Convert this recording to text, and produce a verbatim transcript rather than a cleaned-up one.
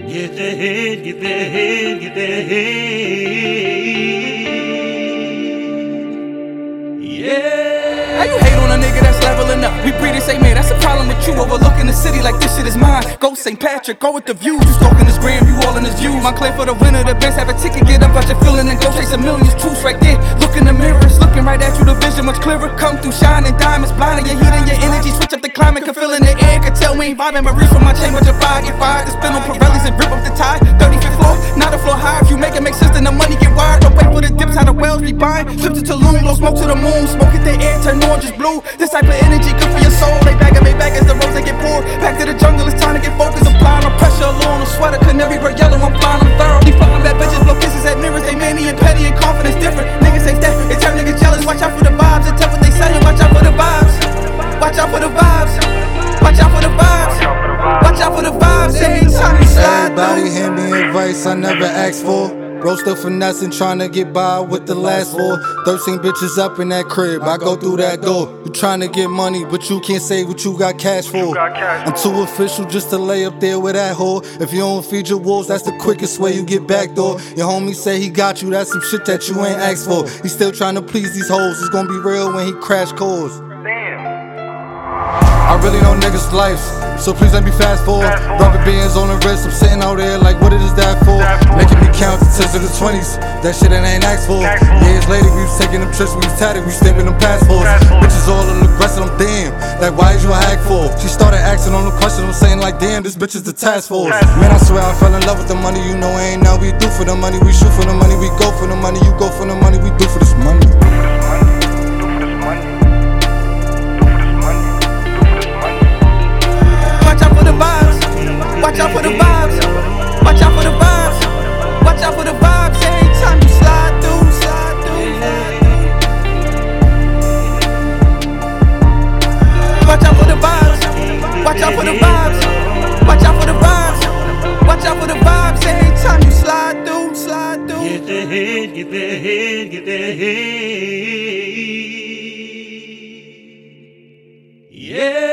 Get the head, get the head, get the head. Yeah. How you hate on a nigga that's leveling up? We breed and say, man, that's a problem with you. Overlooking the city like this shit is mine. Go Saint Patrick, go with the views. You stalking his gram, you all in his views. My claim for the winner, the best. Have a ticket, get up out your feeling and go chase a millions. Truths right there. Look in the mirror, it's looking right at you. The vision much clearer. Come through shining diamonds, blinding your heat and your energy. Switch up the climate, can feel in the air. Can tell me ain't vibing, but reach from my chamber to fire. Get fired, to spin on Pirellis and rip up the tie. thirty-fifth floor, not a floor high. If you make it make sense, then the money get wired. Don't wait for the dips, how the wells be buying. Trips to Tulum, blow smoke to the moon. Smoke at the air, turn orange is blue. This type of energy good for your soul. Lay back and lay back as the rose they get poured. Back to the jungle, it's time to get focused. Applying no pressure, alone, no sweater. Canary bird yellow, I'm flying, I'm thorough. Keep fucking bad bitches, blow kisses at mirrors. They manly and petty and confidence different. Niggas say that, they turn niggas jealous. Watch out for the vibes, and tell what they saying. Watch out for the vibes. Watch out for the vibes. Watch out for the vibes. Watch out for the vibes. Every time you slide Everybody hand me advice I never asked for. Bro still finessing, tryna get by with the last four. Thirteen bitches up in that crib, I go through that door. You tryna get money, but you can't say what you got cash for. I'm too official just to lay up there with that whore. If you don't feed your wolves, that's the quickest way you get backdoor. Your homie say he got you, that's some shit that you ain't asked for. He still tryna please these hoes, it's gonna be real when he crash course. I really know niggas' lives, so please let me fast forward. Rubber bands on the wrist, I'm sitting out there like what is that for? Making me count to tens of the twenties, that shit I ain't asked for. Years later we was taking them trips, we was tatted, we stamping them passports. Bitches all in the aggressive, I'm damn, like why is you a hack for? She started asking on the question, I'm saying like damn, this bitch is the task force. Man I swear I fell in love with the money, you know ain't now we do for the money. We shoot for the money, we go for the money, you go for the money, we do for this money. Watch out for the vibes, watch out for the vibes, watch out for the vibes. Every time you slide through, slide through. Watch out for the vibes, watch out for the vibes, watch out for the vibes, watch out for the vibes. Every time you slide through, slide through. Get the head, get the head, get the head. Yeah.